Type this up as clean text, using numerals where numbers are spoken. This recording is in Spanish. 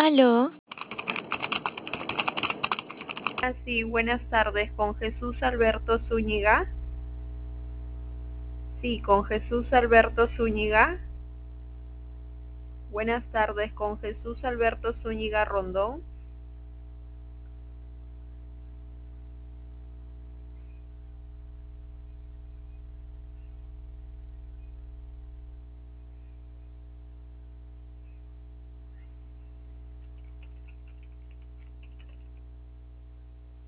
Aló, Sí, buenas tardes, con Jesús Alberto Zúñiga. Sí, con Jesús Alberto Zúñiga. Buenas tardes, con Jesús Alberto Zúñiga Rondón.